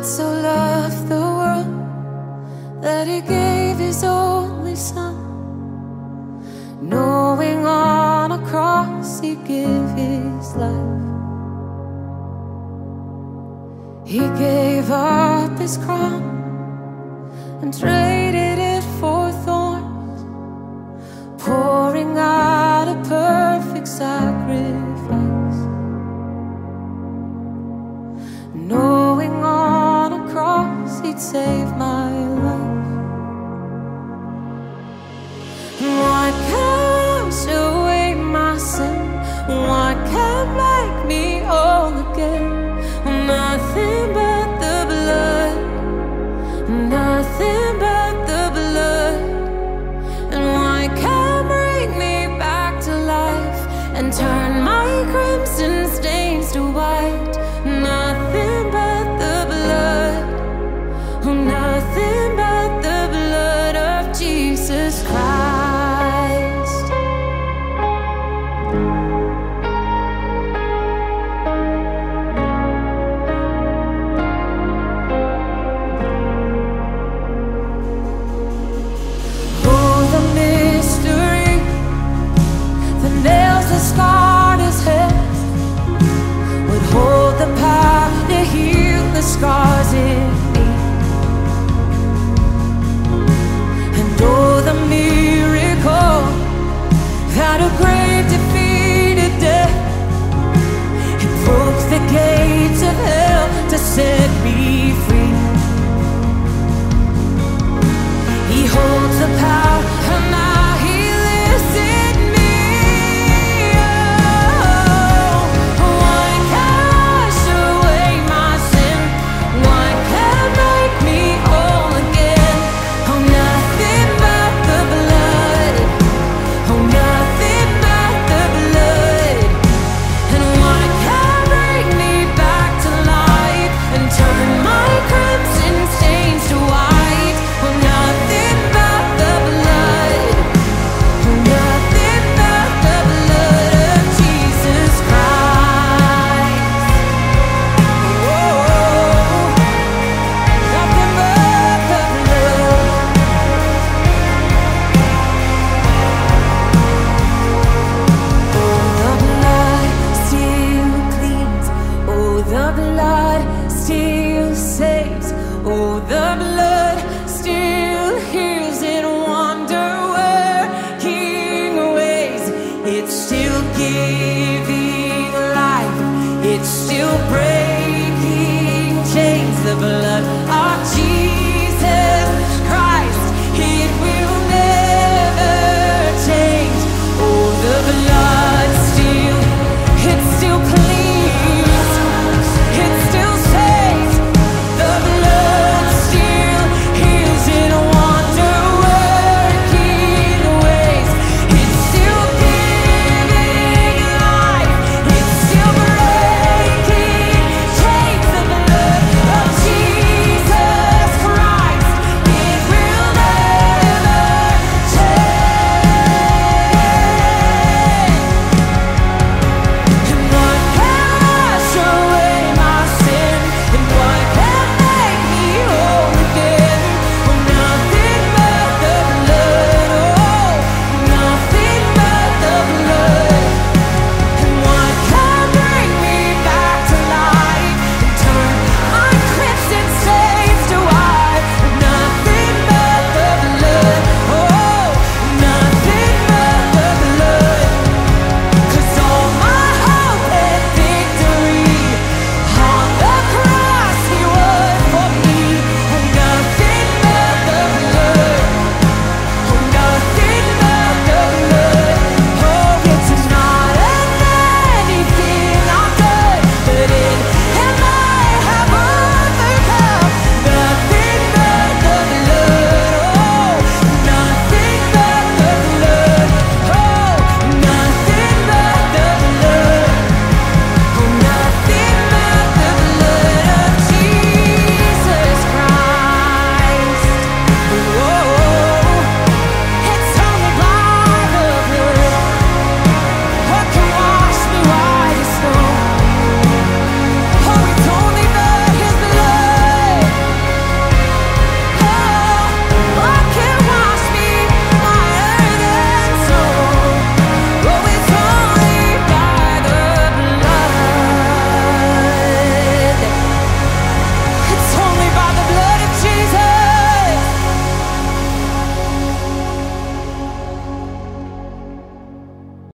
so loved the world that he gave his only son, knowing on a cross he'd give his life. He gave up his crown and traded it for thorns, pouring out a perfect sacrifice, knowing on a cross he'd save my life. What can wash away my sin? What can make me whole again? Nothing but the blood, nothing but the blood. And what can bring me back to life and turn my crimson stains to white? Nothing but the blood, nothing but the blood of Jesus Christ. Oh, the mystery that nails that scarred his head would hold the power to heal the scars in me. And oh, the miracle that a grave defeated death. It broke the gates of hell to set me free. He holds the power and now he lives in me. Oh, what can wash away my sin? What can make me whole again? Oh, nothing but the blood. Oh, nothing but the blood. And what can bring me back to life and turn my crimson stains to white? Oh, nothing but the blood. Oh, nothing but the blood of Jesus Christ. Oh, nothing but the blood. Oh, the blood still cleans. Oh, the blood still saves. Oh, the blood still heals in wonder-working ways. It's still giving life. It's still breaking chains. The blood.